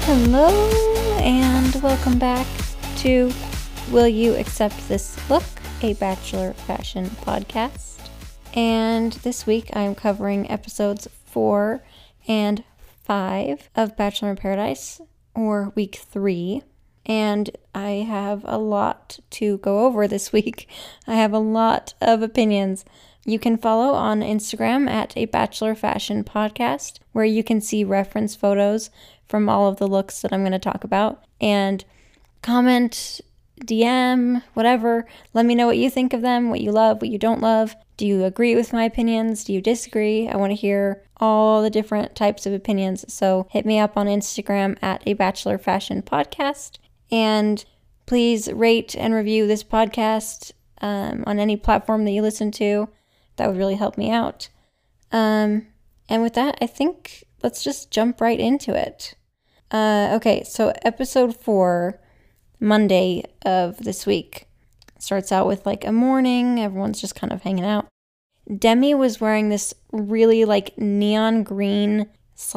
Hello, and welcome back to Will You Accept This Look, a Bachelor Fashion podcast. And this week I'm covering episodes 4 and 5 of Bachelor in Paradise, or week 3. And I have a lot to go over this week. I have a lot of opinions. You can follow on Instagram at a Bachelor Fashion podcast, where you can see reference photos from all of the looks that I'm going to talk about. And comment, DM, whatever. Let me know what you think of them, what you love, what you don't love. Do you agree with my opinions? Do you disagree? I want to hear all the different types of opinions. So hit me up on Instagram at a Bachelor Fashion podcast. And please rate and review this podcast on any platform that you listen to. That would really help me out. And with that, I think let's just jump right into it. Okay, so episode 4, Monday of this week, starts out with like a morning. Everyone's just kind of hanging out. Demi was wearing this really like neon green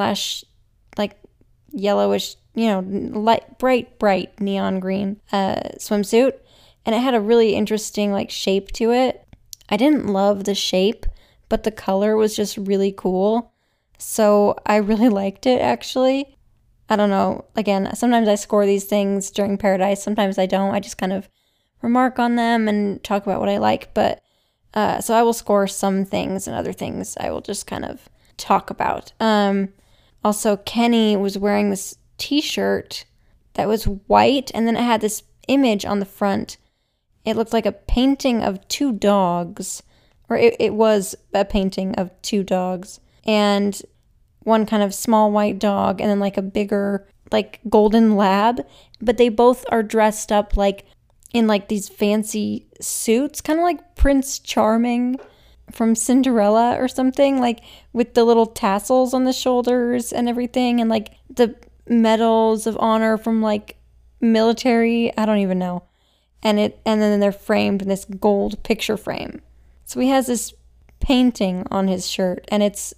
/ like yellowish, light, bright neon green swimsuit. And it had a really interesting like shape to it. I didn't love the shape, but the color was just really cool. So I really liked it, actually. I don't know. Again, sometimes I score these things during Paradise. Sometimes I don't. I just kind of remark on them and talk about what I like. But so I will score some things, and other things I will just kind of talk about. Also, Kenny was wearing this t-shirt that was white, and then it had this image on the front. It looked like a painting of 2 dogs, or it was a painting of 2 dogs, and one kind of small white dog, and then like a bigger like golden lab, but they both are dressed up like in like these fancy suits, kind of like Prince Charming from Cinderella or something, like with the little tassels on the shoulders and everything, and like the medals of honor from like military, I don't even know. And then they're framed in this gold picture frame. So he has this painting on his shirt, and it's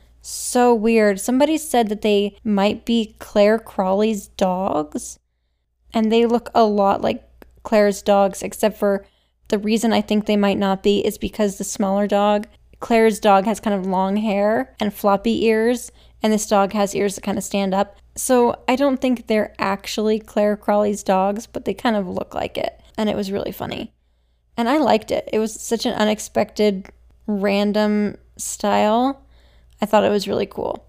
so weird. Somebody said that they might be Claire Crawley's dogs, and they look a lot like Claire's dogs, except for the reason I think they might not be is because the smaller dog, Claire's dog, has kind of long hair and floppy ears, and this dog has ears that kind of stand up. So I don't think they're actually Claire Crawley's dogs, but they kind of look like it. And it was really funny. And I liked it. It was such an unexpected, random style. I thought it was really cool.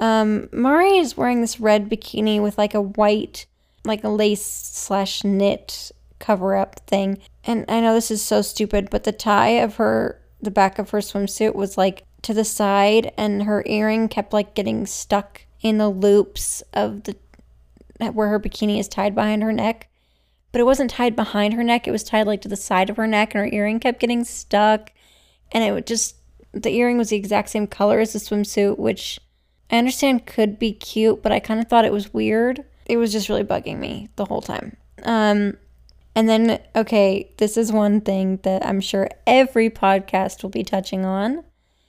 Mari is wearing this red bikini with like a white, like a lace / knit cover-up thing. And I know this is so stupid, but the tie of the back of her swimsuit was like to the side, and her earring kept like getting stuck in the loops of where her bikini is tied behind her neck. But it wasn't tied behind her neck. It was tied like to the side of her neck, and her earring kept getting stuck. And the earring was the exact same color as the swimsuit, which I understand could be cute, but I kind of thought it was weird. It was just really bugging me the whole time. And then, okay, this is one thing that I'm sure every podcast will be touching on.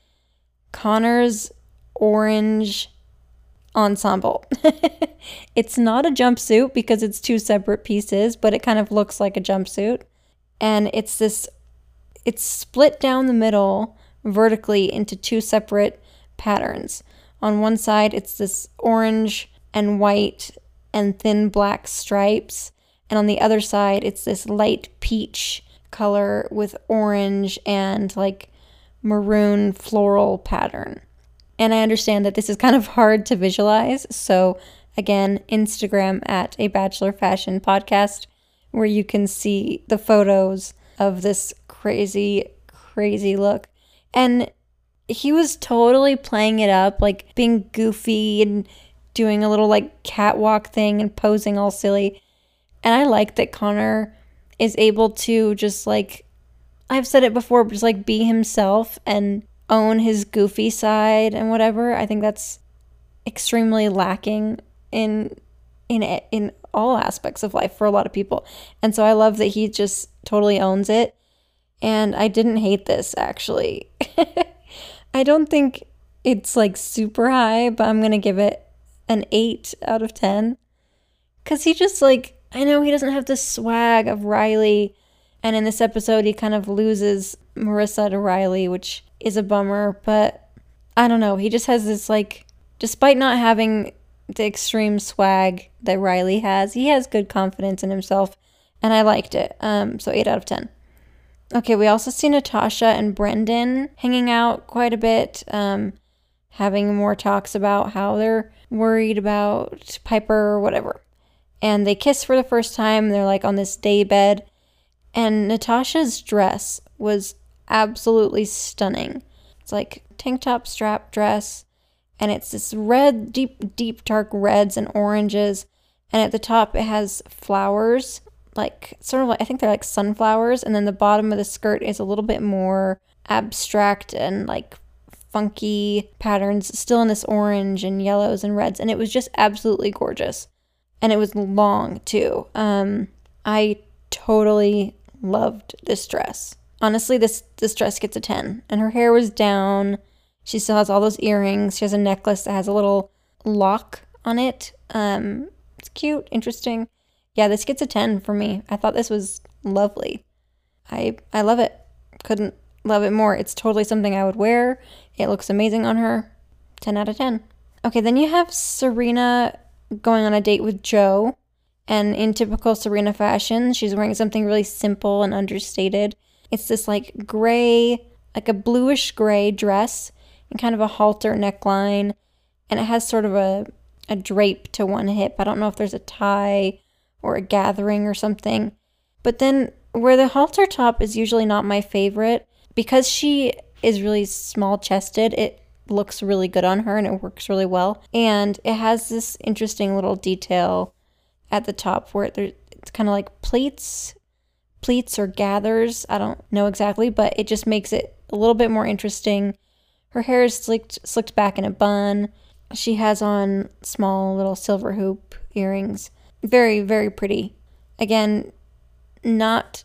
Connor's orange ensemble. It's not a jumpsuit because it's 2 separate pieces, but it kind of looks like a jumpsuit. And it's split down the middle vertically into 2 separate patterns. On one side, it's this orange and white and thin black stripes. And on the other side, it's this light peach color with orange and like maroon floral pattern. And I understand that this is kind of hard to visualize. So again, Instagram at a Bachelor Fashion podcast, where you can see the photos of this crazy, crazy look. And he was totally playing it up, like being goofy and doing a little like catwalk thing and posing all silly. And I like that Connor is able to just like, I've said it before, but just like be himself and own his goofy side and whatever. I think that's extremely lacking in all aspects of life for a lot of people. And so I love that he just totally owns it. And I didn't hate this, actually. I don't think it's like super high, but I'm going to give it an 8 out of 10. Because he just, like, I know he doesn't have the swag of Riley. And in this episode, he kind of loses Marissa to Riley, which is a bummer. But I don't know. He just has this, like, despite not having the extreme swag that Riley has, he has good confidence in himself. And I liked it. So 8 out of 10. Okay, we also see Natasha and Brendan hanging out quite a bit, having more talks about how they're worried about Piper or whatever. And they kiss for the first time. They're like on this day bed. And Natasha's dress was absolutely stunning. It's like tank top strap dress. And it's this red, deep, dark reds and oranges. And at the top, it has flowers. Like, sort of like, I think they're like sunflowers. And then the bottom of the skirt is a little bit more abstract and like funky patterns, still in this orange and yellows and reds. And it was just absolutely gorgeous. And it was long too. I totally loved this dress. Honestly, this dress gets a 10. And her hair was down. She still has all those earrings. She has a necklace that has a little lock on it. It's cute, interesting. Yeah, this gets a 10 for me. I thought this was lovely. I love it. Couldn't love it more. It's totally something I would wear. It looks amazing on her. 10 out of 10. Okay, then you have Serena going on a date with Joe. And in typical Serena fashion, she's wearing something really simple and understated. It's this like gray, like a bluish gray dress and kind of a halter neckline. And it has sort of a drape to one hip. I don't know if there's a tie or a gathering or something. But then where the halter top is usually not my favorite, because she is really small chested, it looks really good on her and it works really well. And it has this interesting little detail at the top where it's kind of like pleats or gathers. I don't know exactly, but it just makes it a little bit more interesting. Her hair is slicked back in a bun. She has on small little silver hoop earrings. Very, very pretty. Again, not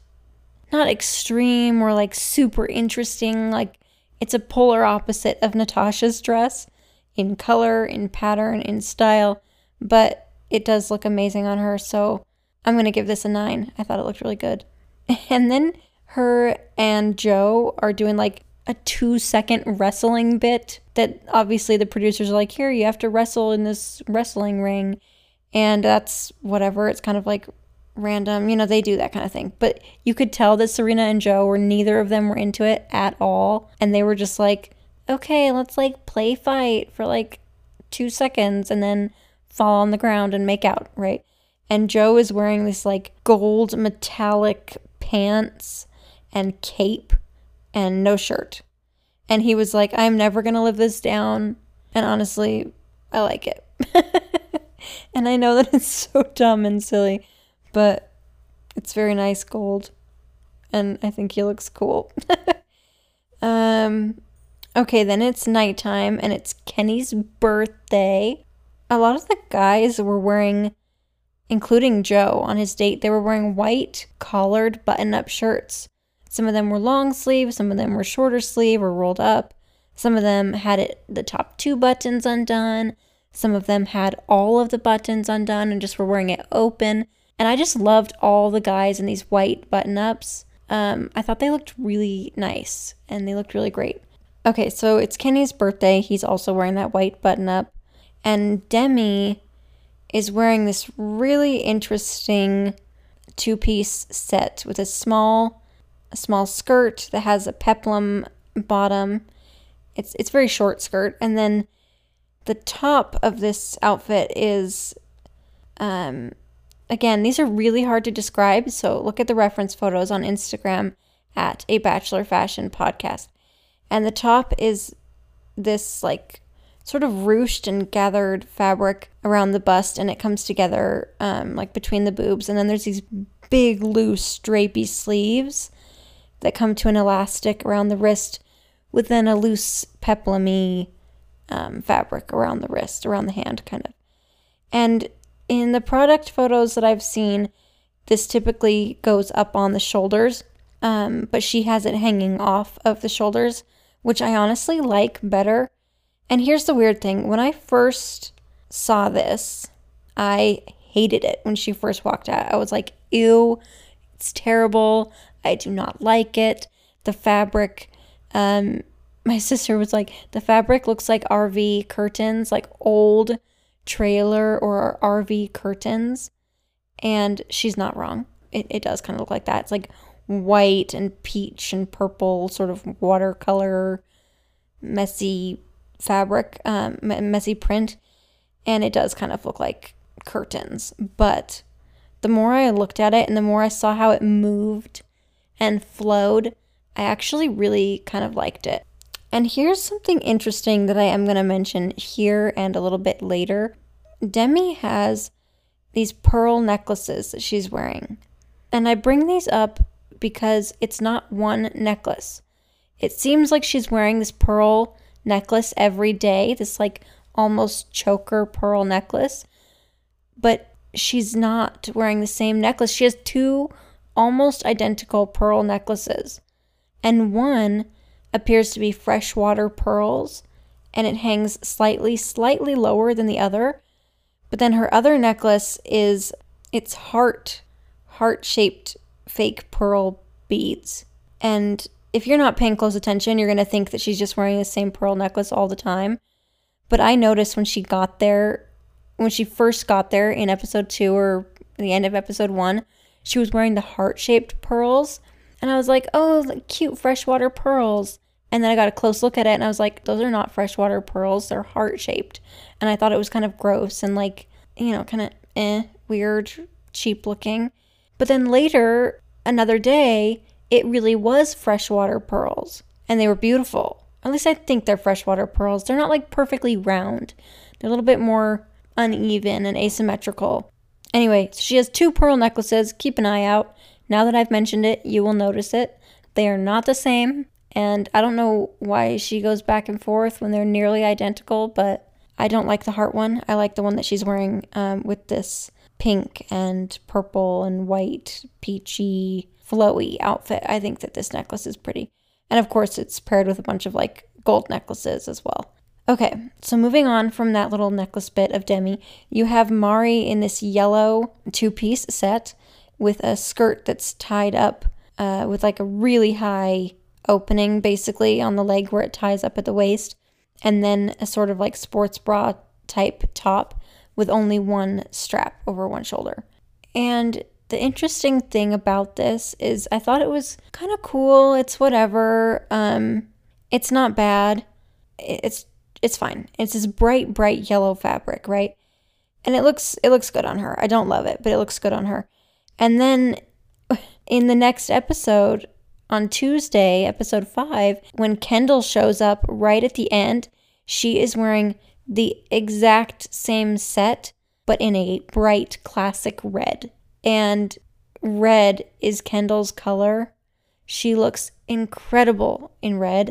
extreme or like super interesting. Like, it's a polar opposite of Natasha's dress in color, in pattern, in style, but it does look amazing on her. So I'm going to give this a 9. I thought it looked really good. And then her and Joe are doing like a 2-second wrestling bit that obviously the producers are like, here, you have to wrestle in this wrestling ring. And that's whatever. It's kind of like random. You know, they do that kind of thing. But you could tell that Serena and Joe neither of them were into it at all. And they were just like, okay, let's like play fight for like 2 seconds and then fall on the ground and make out, right? And Joe is wearing this like gold metallic pants and cape and no shirt. And he was like, I'm never going to live this down. And honestly, I like it. And I know that it's so dumb and silly, but it's very nice gold. And I think he looks cool. Okay, then it's nighttime and it's Kenny's birthday. A lot of the guys were wearing, including Joe on his date, they were wearing white collared button-up shirts. Some of them were long sleeve, some of them were shorter sleeve or rolled up. Some of them had the top 2 buttons undone. Some of them had all of the buttons undone and just were wearing it open. And I just loved all the guys in these white button-ups. I thought they looked really nice and they looked really great. Okay, so it's Kenny's birthday. He's also wearing that white button-up. And Demi is wearing this really interesting 2-piece set with a small skirt that has a peplum bottom. It's very short skirt. And then the top of this outfit is, again, these are really hard to describe. So look at the reference photos on Instagram at A Bachelor Fashion Podcast. And the top is this like sort of ruched and gathered fabric around the bust, and it comes together like between the boobs. And then there's these big, loose, drapey sleeves that come to an elastic around the wrist with then a loose peplumy fabric around the wrist, around the hand kind of. And in the product photos that I've seen, this typically goes up on the shoulders, but she has it hanging off of the shoulders, which I honestly like better. And here's the weird thing. When I first saw this, I hated it when she first walked out. I was like, ew, it's terrible. I do not like it. The fabric, my sister was like, the fabric looks like RV curtains, like old trailer or RV curtains. And she's not wrong. It does kind of look like that. It's like white and peach and purple, sort of watercolor, messy fabric, messy print. And it does kind of look like curtains. But the more I looked at it and the more I saw how it moved and flowed, I actually really kind of liked it. And here's something interesting that I am going to mention here and a little bit later. Demi has these pearl necklaces that she's wearing. And I bring these up because it's not one necklace. It seems like she's wearing this pearl necklace every day, this like almost choker pearl necklace. But she's not wearing the same necklace. She has two almost identical pearl necklaces. And one appears to be freshwater pearls, and it hangs slightly lower than the other. But then her other necklace is, it's heart-shaped fake pearl beads. And if you're not paying close attention, you're going to think that she's just wearing the same pearl necklace all the time. But I noticed when she first got there in episode 2 or the end of episode 1, she was wearing the heart-shaped pearls. And I was like, oh, like cute freshwater pearls. And then I got a close look at it and I was like, those are not freshwater pearls, they're heart-shaped. And I thought it was kind of gross and like, kind of weird, cheap looking. But then later, another day, it really was freshwater pearls. And they were beautiful. At least I think they're freshwater pearls. They're not like perfectly round. They're a little bit more uneven and asymmetrical. Anyway, so she has 2 pearl necklaces. Keep an eye out. Now that I've mentioned it, you will notice it. They are not the same. And I don't know why she goes back and forth when they're nearly identical, but I don't like the heart one. I like the one that she's wearing with this pink and purple and white, peachy, flowy outfit. I think that this necklace is pretty. And of course, it's paired with a bunch of like gold necklaces as well. Okay, so moving on from that little necklace bit of Demi, you have Mari in this yellow 2-piece set with a skirt that's tied up with like a really high opening basically on the leg where it ties up at the waist, and then a sort of like sports bra type top with only one strap over one shoulder. And the interesting thing about this is I thought it was kind of cool. It's whatever. It's not bad. It's fine. It's this bright yellow fabric, right? And it looks good on her. I don't love it, but it looks good on her. And then in the next episode, on Tuesday, episode 5, when Kendall shows up right at the end, she is wearing the exact same set, but in a bright classic red. And red is Kendall's color. She looks incredible in red.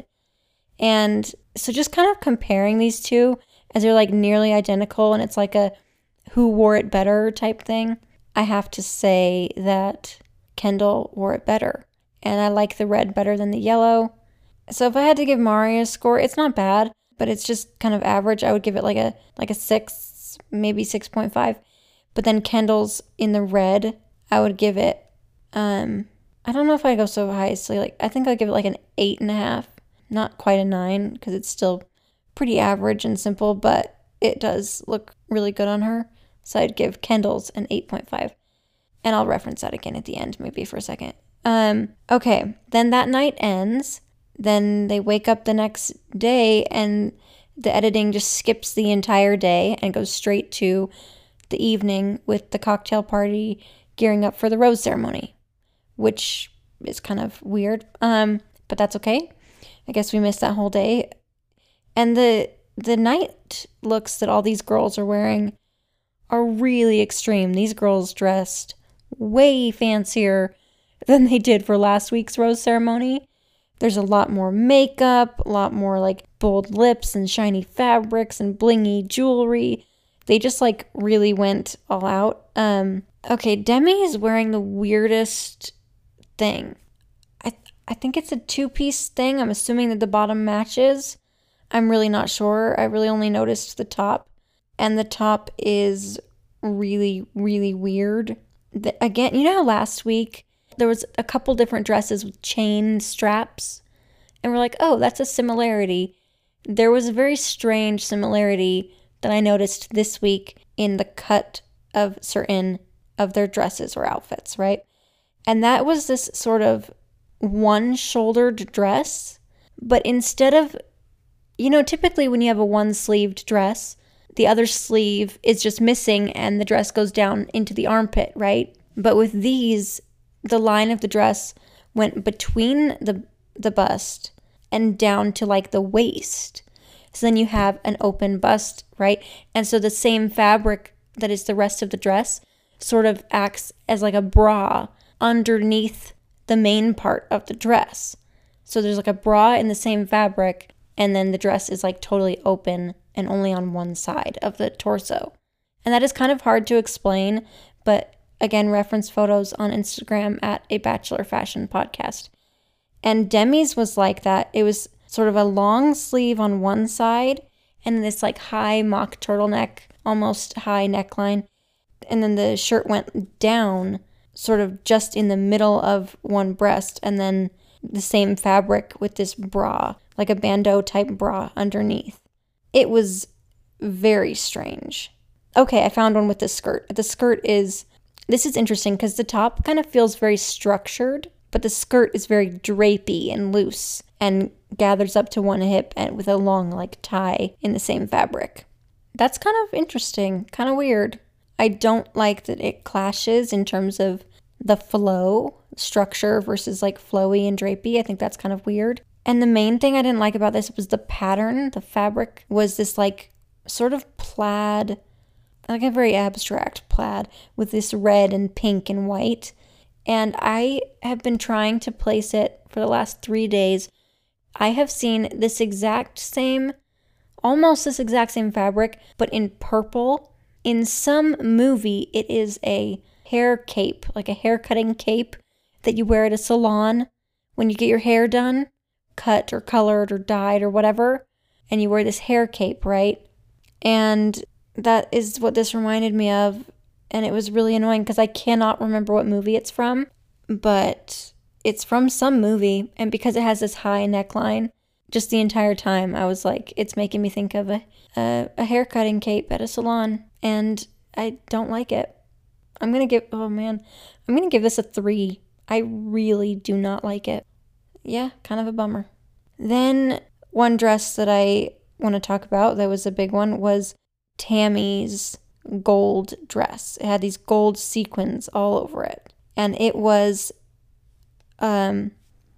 And so just kind of comparing these two as they're like nearly identical and it's like a who wore it better type thing, I have to say that Kendall wore it better. And I like the red better than the yellow. So if I had to give Mari a score, it's not bad, but it's just kind of average. I would give it like a 6, maybe 6.5. But then Kendall's in the red, I would give it, I don't know if I go so high as like, I think I'd give it like an 8.5. Not quite a 9 because it's still pretty average and simple, but it does look really good on her. So I'd give Kendall's an 8.5. And I'll reference that again at the end, maybe for a second. Okay, then that night ends. Then they wake up the next day and the editing just skips the entire day and goes straight to the evening with the cocktail party gearing up for the rose ceremony, which is kind of weird. But that's okay. I guess we missed that whole day. And the night looks that all these girls are wearing are really extreme. These girls dressed way fancier than they did for last week's rose ceremony. There's a lot more makeup, a lot more like bold lips and shiny fabrics and blingy jewelry. They just like really went all out. Okay, Demi is wearing the weirdest thing. I think it's a 2-piece thing. I'm assuming that the bottom matches. I'm really not sure. I really only noticed the top. And the top is really, really weird. Again, you know how last week there was a couple different dresses with chain straps? And we're like, oh, that's a similarity. There was a very strange similarity that I noticed this week in the cut of certain of their dresses or outfits, right? And that was this sort of one-shouldered dress, but instead of, typically when you have a one-sleeved dress, the other sleeve is just missing and the dress goes down into the armpit, right? But with these, the line of the dress went between the bust and down to like the waist. So then you have an open bust, right? And so the same fabric that is the rest of the dress sort of acts as like a bra underneath the main part of the dress. So there's like a bra in the same fabric, and then the dress is like totally open and only on one side of the torso. And that is kind of hard to explain, but again, reference photos on Instagram at A Bachelor Fashion Podcast. And Demi's was like that. It was sort of a long sleeve on one side and this like high mock turtleneck, almost high neckline. And then the shirt went down sort of just in the middle of one breast, and then the same fabric with this bra, like a bandeau type bra underneath. It was very strange. Okay, I found one with the skirt. This is interesting because the top kind of feels very structured, but the skirt is very drapey and loose and gathers up to one hip and with a long like tie in the same fabric. That's kind of interesting, kind of weird. I don't like that it clashes in terms of the flow, structure versus like flowy and drapey. I think that's kind of weird. And the main thing I didn't like about this was the pattern. The fabric was this like sort of plaid, like a very abstract plaid with this red and pink and white. And I have been trying to place it for the last 3 days. I have seen almost this exact same fabric, but in purple. In some movie, it is a hair cape, like a hair cutting cape that you wear at a salon when you get your hair done, cut or colored or dyed or whatever, and you wear this hair cape, right? And that is what this reminded me of, and it was really annoying because I cannot remember what movie it's from, but it's from some movie, and because it has this high neckline, just the entire time I was like, it's making me think of a hair cutting cape at a salon, and I don't like it. I'm gonna give this a 3. I really do not like it. Yeah, kind of a bummer. Then one dress that I want to talk about that was a big one was Tammy's gold dress. It had these gold sequins all over it. And it was, again,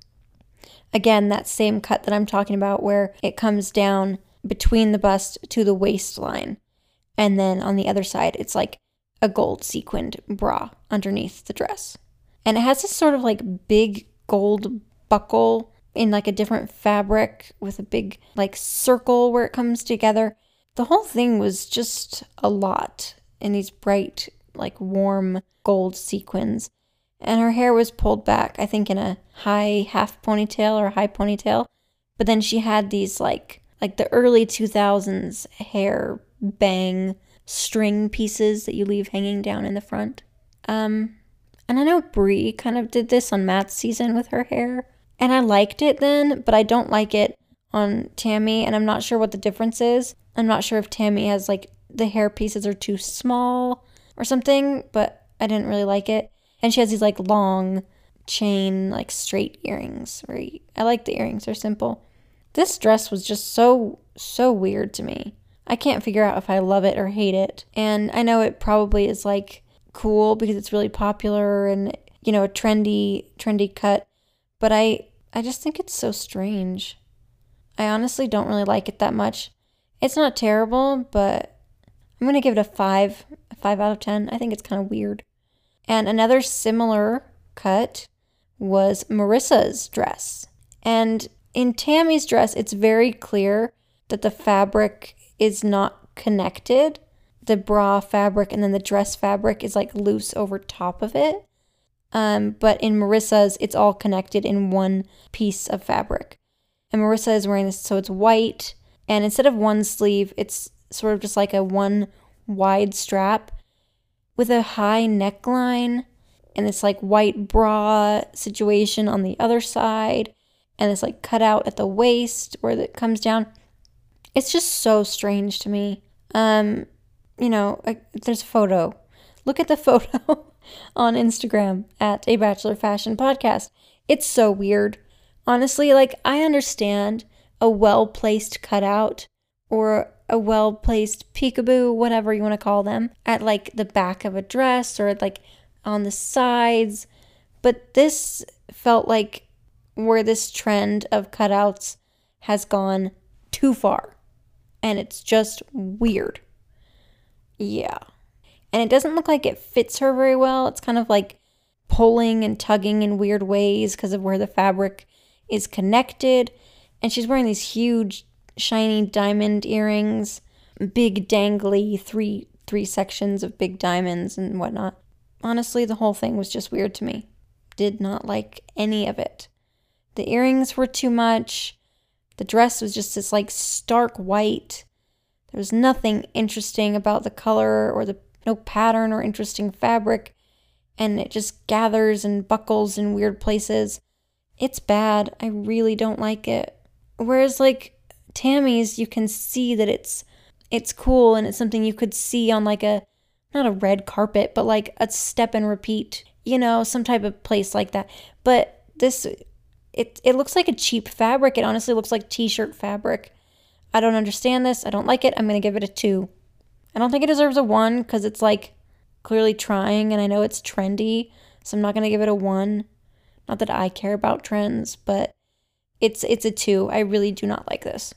that same cut that I'm talking about where it comes down between the bust to the waistline. And then on the other side, it's like a gold sequined bra underneath the dress. And it has this sort of like big gold buckle in like a different fabric with a big like circle where it comes together. The whole thing was just a lot in these bright, like warm gold sequins. And her hair was pulled back, I think in a high half ponytail or a high ponytail. But then she had these like the early 2000s hair bang string pieces that you leave hanging down in the front. And I know Brie kind of did this on Matt's season with her hair. And I liked it then, but I don't like it on Tammy, and I'm not sure what the difference is. I'm not sure if Tammy has like the hair pieces are too small or something, but I didn't really like it. And she has these like long chain, like straight earrings. I like the earrings, they're simple. This dress was just so weird to me. I can't figure out if I love it or hate it. And I know it probably is like cool because it's really popular and, a trendy cut. But I just think it's so strange. I honestly don't really like it that much. It's not terrible, but I'm going to give it a 5 out of 10. I think it's kind of weird. And another similar cut was Marissa's dress. And in Tammy's dress, it's very clear that the fabric is not connected. The bra fabric and then the dress fabric is like loose over top of it. But in Marissa's, it's all connected in one piece of fabric. And Marissa is wearing this, so it's white. And instead of one sleeve, it's sort of just like a one wide strap. with a high neckline and this like white bra situation on the other side and this like cutout at the waist where it comes down. It's just so strange to me. There's a photo. Look at the photo on Instagram at A Bachelor Fashion Podcast. It's so weird. Honestly, like, I understand a well-placed cutout or a well-placed peekaboo, whatever you want to call them, at like the back of a dress or like on the sides. But this felt like where this trend of cutouts has gone too far. And it's just weird. Yeah. And it doesn't look like it fits her very well. It's kind of like pulling and tugging in weird ways because of where the fabric is connected. And she's wearing these huge, shiny diamond earrings, big dangly, three sections of big diamonds and whatnot. Honestly, the whole thing was just weird to me. Did not like any of it. The earrings were too much. The dress was just this like stark white. There was nothing interesting about the color or no pattern or interesting fabric. And it just gathers and buckles in weird places. It's bad. I really don't like it. Whereas like Tammy's, you can see that it's cool and it's something you could see on like not a red carpet, but like a step and repeat, some type of place like that. But this, it looks like a cheap fabric. It honestly looks like t-shirt fabric. I don't understand this. I don't like it. I'm going to give it a 2. I don't think it deserves a 1 because it's like clearly trying and I know it's trendy. So I'm not going to give it a 1. Not that I care about trends, but it's a 2. I really do not like this.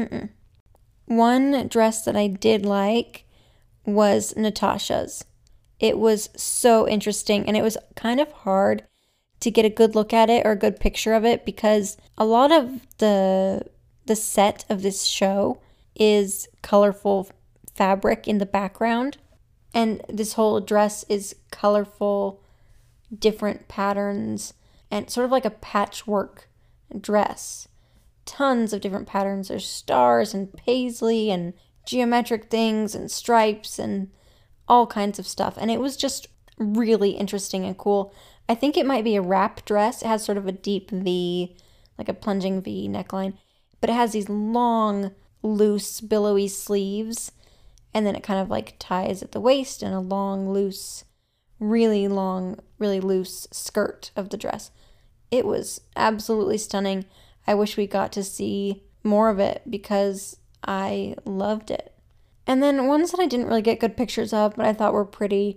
One dress that I did like was Natasha's. It was so interesting and it was kind of hard to get a good look at it or a good picture of it because a lot of the set of this show is colorful fabric in the background. And this whole dress is colorful, different patterns, and sort of like a patchwork dress. Tons of different patterns. There's stars and paisley and geometric things and stripes and all kinds of stuff. And it was just really interesting and cool. I think it might be a wrap dress. It has sort of a deep V, like a plunging V neckline. But it has these long, loose, billowy sleeves. And then it kind of like ties at the waist and a long, loose, really long, really loose skirt of the dress. It was absolutely stunning. I wish we got to see more of it because I loved it. And then ones that I didn't really get good pictures of, but I thought were pretty,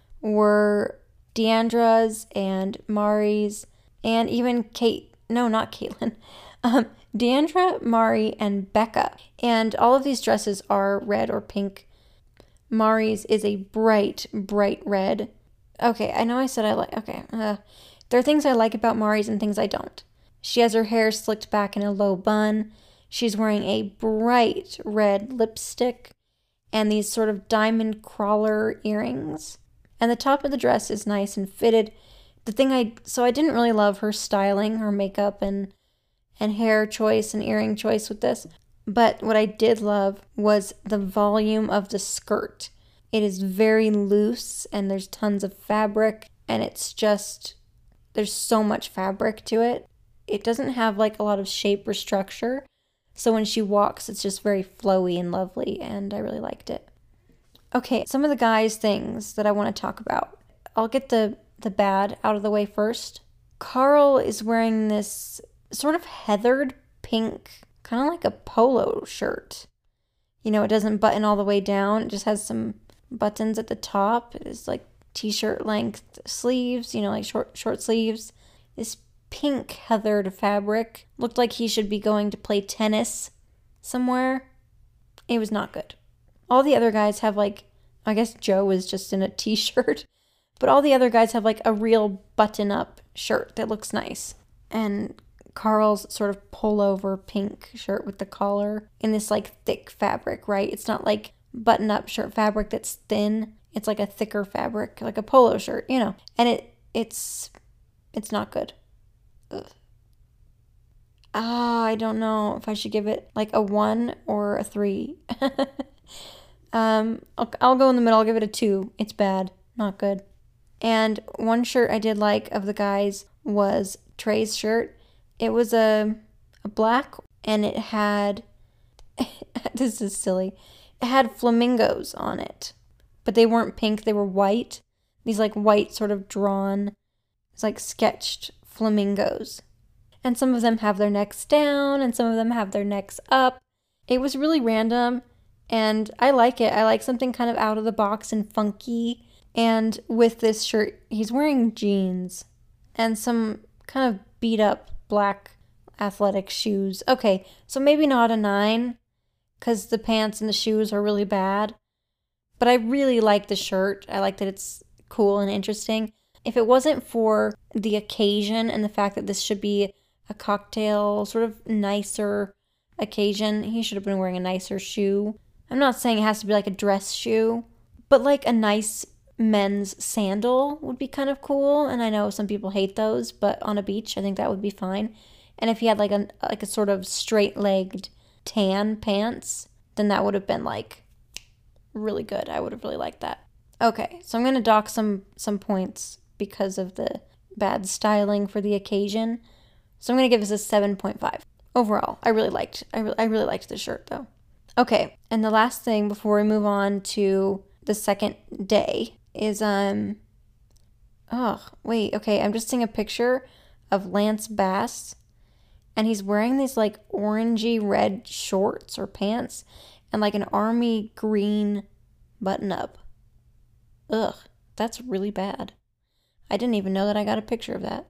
were Deandra's and Mari's and even Caitlyn. Deandra, Mari, and Becca. And all of these dresses are red or pink. Mari's is a bright, bright red. Okay, I know I said I like... Okay. There are things I like about Mari's and things I don't. She has her hair slicked back in a low bun. She's wearing a bright red lipstick and these sort of diamond crawler earrings. And the top of the dress is nice and fitted. So I didn't really love her styling, her makeup and hair choice and earring choice with this. But what I did love was the volume of the skirt. It is very loose and there's tons of fabric and it's just, there's so much fabric to it. It doesn't have like a lot of shape or structure. So when she walks, it's just very flowy and lovely and I really liked it. Okay, some of the guys' things that I want to talk about. I'll get the bad out of the way first. Carl is wearing this sort of heathered pink, kind of like a polo shirt. It doesn't button all the way down. It just has some buttons at the top. It's like t-shirt length sleeves, like short sleeves. This pink heathered fabric looked like he should be going to play tennis somewhere. It was not good. All the other guys have like, I guess Joe is just in a t-shirt, but all the other guys have like a real button-up shirt that looks nice. And Carl's sort of pullover pink shirt with the collar in this like thick fabric, right? It's not like button-up shirt fabric that's thin. It's like a thicker fabric, like a polo shirt, And it's not good. Ugh. I don't know if I should give it like a 1 or a 3. I'll go in the middle. I'll give it a 2. It's bad. Not good. And one shirt I did like of the guys was Trey's shirt. It was a black, and it had, this is silly, it had flamingos on it. But they weren't pink, they were white. These like white sort of drawn, it's like sketched flamingos. And some of them have their necks down and some of them have their necks up. It was really random and I like it. I like something kind of out of the box and funky. And with this shirt, he's wearing jeans and some kind of beat up black athletic shoes. Okay, so maybe not a 9 because the pants and the shoes are really bad. But I really like the shirt. I like that it's cool and interesting. If it wasn't for the occasion and the fact that this should be a cocktail, sort of nicer occasion, he should have been wearing a nicer shoe. I'm not saying it has to be like a dress shoe, but like a nice men's sandal would be kind of cool. And I know some people hate those, but on a beach, I think that would be fine. And if he had like a sort of straight-legged tan pants, then that would have been like really good. I would have really liked that. Okay, so I'm going to dock some points because of the bad styling for the occasion. So I'm going to give this a 7.5. Overall, I really liked the shirt though. Okay, and the last thing before we move on to the second day is I'm just seeing a picture of Lance Bass, and he's wearing these like orangey red shorts or pants and like an army green button up. Ugh, that's really bad. I didn't even know that I got a picture of that.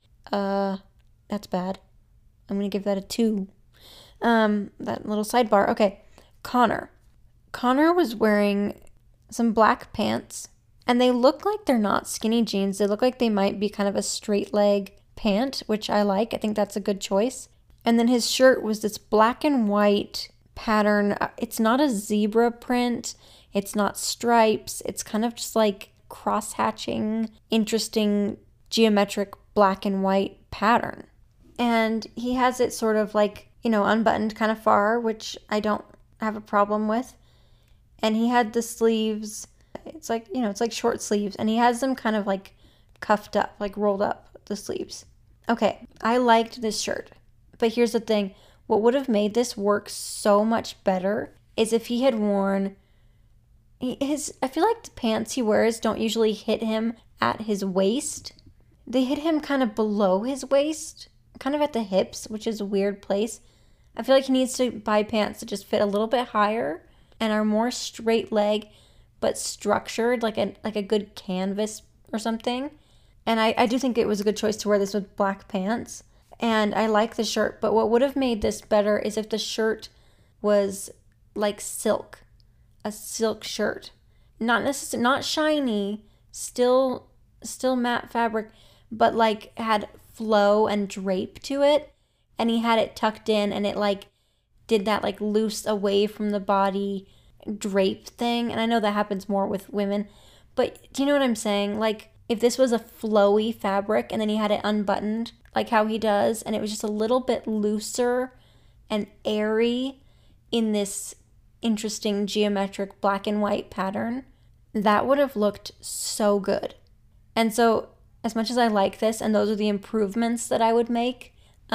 That's bad. I'm gonna give that a 2. That little sidebar. Okay, Connor was wearing some black pants, and they look like they're not skinny jeans. They look like they might be kind of a straight leg pant, which I like. I think that's a good choice. And then his shirt was this black and white pattern. It's not a zebra print. It's not stripes. It's kind of just like cross-hatching, interesting, geometric black and white pattern. And he has it sort of like, unbuttoned kind of far, which I don't have a problem with. And he had the sleeves, it's like, it's like short sleeves. And he has them kind of like cuffed up, like rolled up the sleeves. Okay, I liked this shirt. But here's the thing. What would have made this work so much better is if he had worn I feel like the pants he wears don't usually hit him at his waist. They hit him kind of below his waist, kind of at the hips, which is a weird place. I feel like he needs to buy pants that just fit a little bit higher and are more straight leg, but structured, like a good canvas or something. And I do think it was a good choice to wear this with black pants. And I like the shirt, but what would have made this better is if the shirt was like silk. A silk shirt. Not shiny, still matte fabric, but like had flow and drape to it. And he had it tucked in, and it like did that like loose away from the body drape thing. And I know that happens more with women, but do you know what I'm saying? Like if this was a flowy fabric and then he had it unbuttoned like how he does, and it was just a little bit looser and airy in this interesting geometric black and white pattern, that would have looked so good. And so as much as I like this, and those are the improvements that I would make,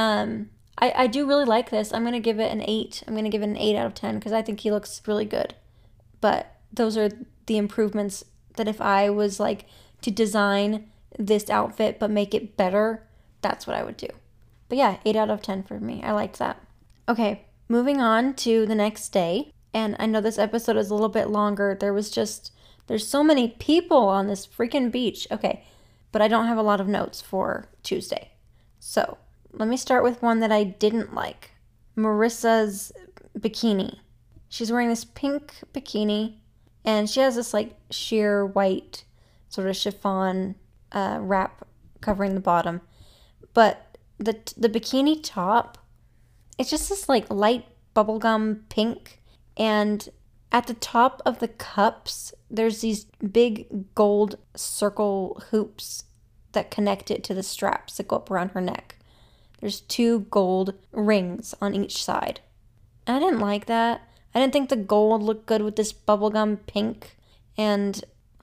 I do really like this. I'm going to give it an 8. I'm going to give it an 8 out of 10 because I think he looks really good. But those are the improvements that if I was like to design this outfit but make it better, that's what I would do. But yeah, 8 out of 10 for me. I liked that. Okay, moving on to the next day. And I know this episode is a little bit longer. There's so many people on this freaking beach. Okay, but I don't have a lot of notes for Tuesday. So let me start with one that I didn't like. Marissa's bikini. She's wearing this pink bikini, and she has this like sheer white sort of chiffon wrap covering the bottom. But the bikini top, it's just this like light bubblegum pink. And at the top of the cups, there's these big gold circle hoops that connect it to the straps that go up around her neck. There's 2 gold rings on each side. And I didn't like that. I didn't think the gold looked good with this bubblegum pink. And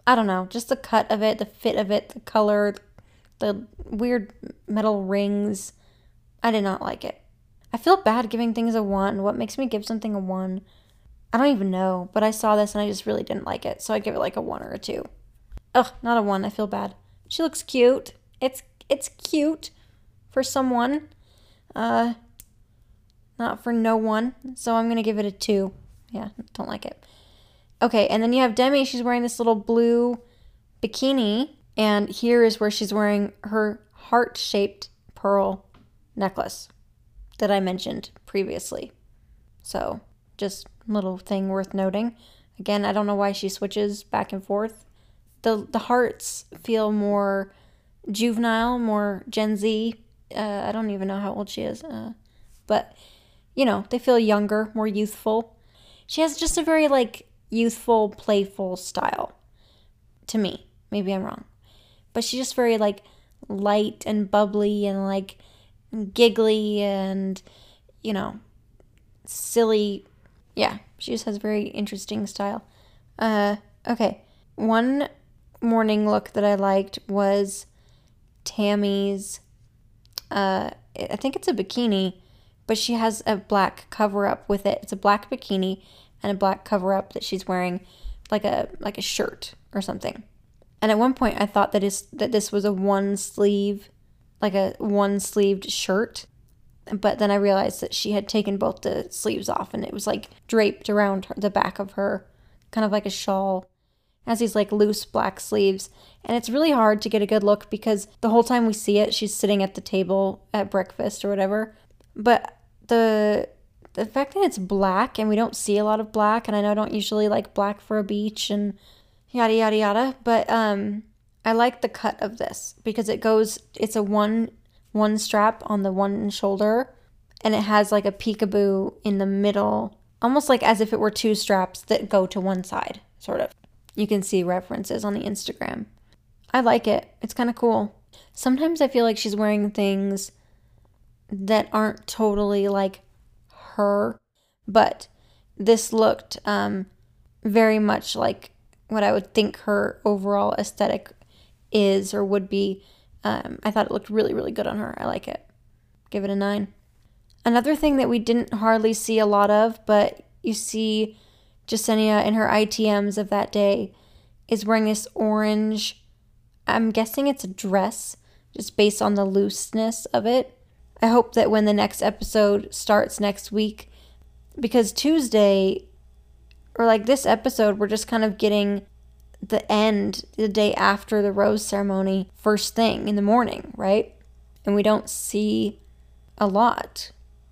I don't know, just the cut of it, the fit of it, the color, the weird metal rings. I did not like it. I feel bad giving things a 1. What makes me give something a 1? I don't even know, but I saw this and I just really didn't like it, so I give it like a 1 or a 2. Ugh, not a 1. I feel bad. She looks cute. It's cute for someone. Not for no one. So I'm gonna give it a 2. Yeah, don't like it. Okay, and then you have Demi. She's wearing this little blue bikini, and here is where she's wearing her heart-shaped pearl necklace that I mentioned previously. So, just a little thing worth noting. Again, I don't know why she switches back and forth. The hearts feel more juvenile, more Gen Z. I don't even know how old she is. But, you know, they feel younger, more youthful. She has just a very, like, youthful, playful style. To me. Maybe I'm wrong. But she's just very, like, light and bubbly and, like, giggly and, you know, silly. Yeah, she just has very interesting style. Okay. One morning look that I liked was Tammy's, I think it's a bikini, but she has a black cover-up with it. It's a black bikini and a black cover-up that she's wearing like a shirt or something. And at one point I thought that this was a one-sleeved shirt. But then I realized that she had taken both the sleeves off and it was like draped around the back of her, kind of like a shawl. It has these like loose black sleeves. And it's really hard to get a good look because the whole time we see it, she's sitting at the table at breakfast or whatever. But the fact that it's black and we don't see a lot of black, and I know I don't usually like black for a beach and yada yada yada, but I like the cut of this because it's a one strap on the one shoulder, and it has like a peekaboo in the middle, almost like as if it were 2 straps that go to one side, sort of. You can see references on the Instagram. I like it. It's kind of cool. Sometimes I feel like she's wearing things that aren't totally like her, but this looked very much like what I would think her overall aesthetic is or would be. I thought it looked really, really good on her. I like it. Give it a 9. Another thing that we didn't hardly see a lot of, but you see Jessenia in her ITMs of that day is wearing this orange, I'm guessing it's a dress, just based on the looseness of it. I hope that when the next episode starts next week, because Tuesday, or like this episode, we're just kind of getting the end, the day after the rose ceremony, first thing in the morning, right? And we don't see a lot.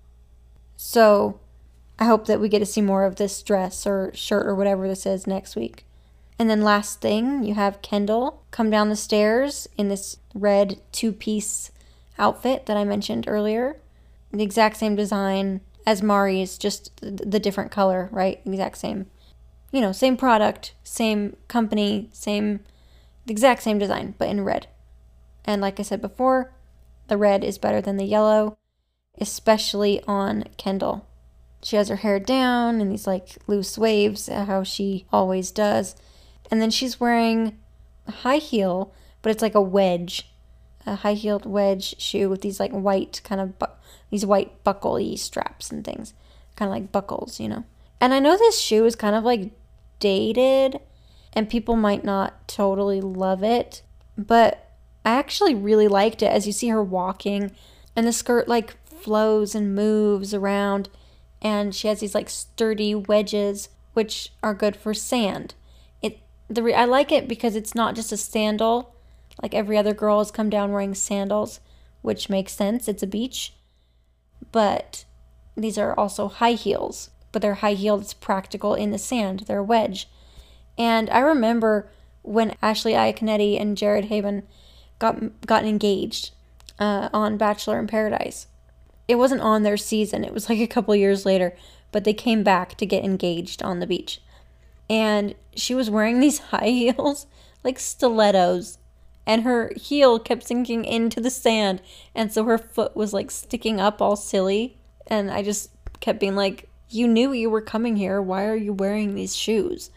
So I hope that we get to see more of this dress or shirt or whatever this is next week. And then last thing, you have Kendall come down the stairs in this red 2-piece outfit that I mentioned earlier. The exact same design as Mari's, just the different color, right? Exact same. You know, same product, same company, the exact same design, but in red. And like I said before, the red is better than the yellow, especially on Kendall. She has her hair down in these like loose waves, how she always does. And then she's wearing a high heel, but it's like a high-heeled wedge shoe with these like white kind of, these white buckle-y straps and things. Kind of like buckles, you know. And I know this shoe is kind of like dated and people might not totally love it, but I actually really liked it as you see her walking and the skirt like flows and moves around and she has these like sturdy wedges which are good for sand. I like it because it's not just a sandal like every other girl has come down wearing sandals, which makes sense, it's a beach, but these are also high heels. But they're high heeled, it's practical in the sand. They're a wedge. And I remember when Ashley Iaconetti and Jared Haben got engaged on Bachelor in Paradise. It wasn't on their season. It was like a couple years later. But they came back to get engaged on the beach. And she was wearing these high heels, like stilettos. And her heel kept sinking into the sand. And so her foot was like sticking up all silly. And I just kept being like, you knew you were coming here. Why are you wearing these shoes?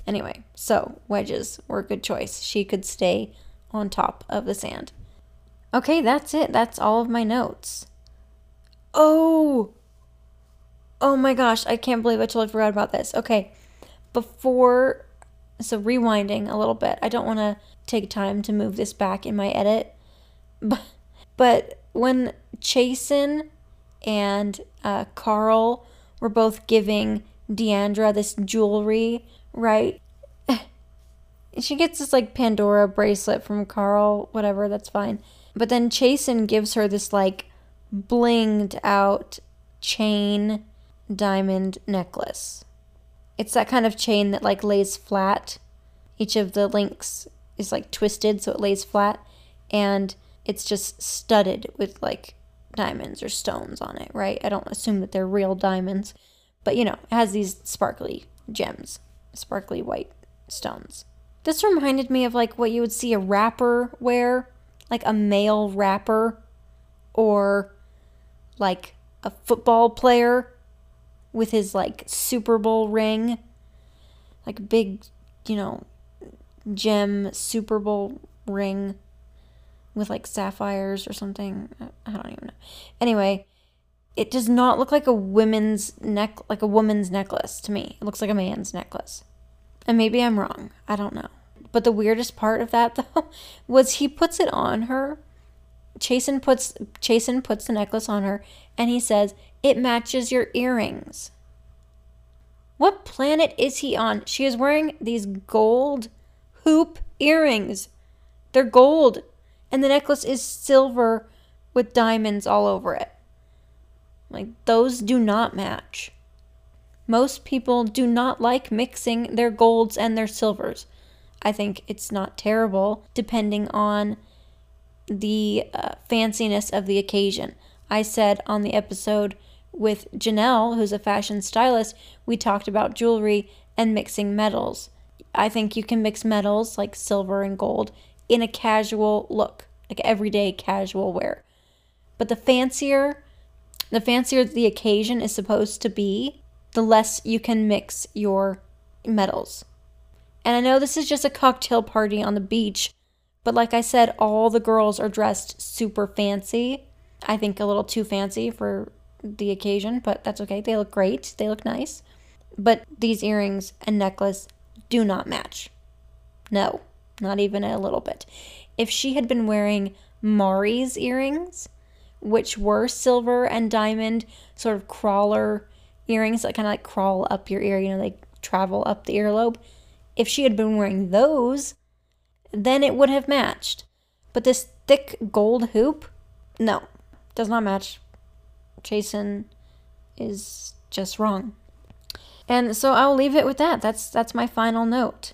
Anyway, so wedges were a good choice. She could stay on top of the sand. Okay, that's it. That's all of my notes. Oh my gosh, I can't believe I totally forgot about this. Okay, so rewinding a little bit. I don't want to take time to move this back in my edit. But when Chasen and Carl were both giving Deandra this jewelry, right? She gets this like Pandora bracelet from Carl, whatever, that's fine. But then Chasen gives her this like blinged out chain diamond necklace. It's that kind of chain that like lays flat. Each of the links is like twisted so it lays flat, and it's just studded with like diamonds or stones on it, right? I don't assume that they're real diamonds, but it has these sparkly gems, sparkly white stones. This reminded me of like what you would see a rapper wear, like a male rapper, or like a football player with his like Super Bowl ring, like a big, gem Super Bowl ring with like sapphires or something. I don't even know. Anyway, it does not look like a woman's necklace to me. It looks like a man's necklace. And maybe I'm wrong. I don't know. But the weirdest part of that though was he puts it on her. Chasen puts the necklace on her and he says, "It matches your earrings." What planet is he on? She is wearing these gold hoop earrings. They're gold. And the necklace is silver with diamonds all over it. Like, those do not match. Most people do not like mixing their golds and their silvers. I think it's not terrible, depending on the fanciness of the occasion. I said on the episode with Janelle, who's a fashion stylist, we talked about jewelry and mixing metals. I think you can mix metals like silver and gold in a casual look, like everyday casual wear. But the fancier the occasion is supposed to be, the less you can mix your metals. And I know this is just a cocktail party on the beach, but like I said, all the girls are dressed super fancy. I think a little too fancy for the occasion, but that's okay. They look great. They look nice. But these earrings and necklace do not match. No, not even a little bit. If she had been wearing Mari's earrings, which were silver and diamond, sort of crawler earrings that kind of like crawl up your ear, they travel up the earlobe. If she had been wearing those, then it would have matched. But this thick gold hoop, no, does not match. Chasen is just wrong. And so I'll leave it with that. That's my final note.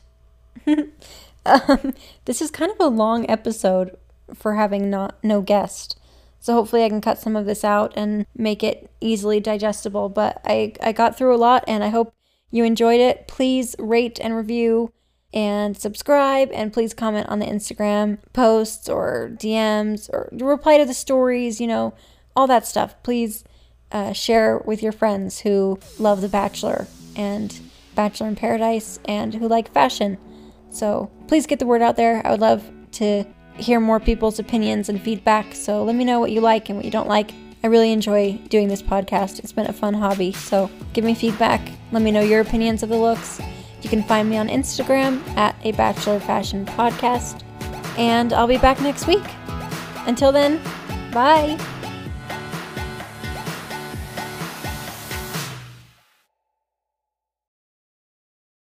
This is kind of a long episode for having no guest. So hopefully I can cut some of this out and make it easily digestible. But I got through a lot, and I hope you enjoyed it. Please rate and review and subscribe, and please comment on the Instagram posts or DMs or reply to the stories, all that stuff. Please share with your friends who love The Bachelor and Bachelor in Paradise and who like fashion. So please get the word out there. I would love to hear more people's opinions and feedback. So let me know what you like and what you don't like. I really enjoy doing this podcast. It's been a fun hobby. So give me feedback. Let me know your opinions of the looks. You can find me on Instagram at A Bachelor Fashion Podcast. And I'll be back next week. Until then, bye.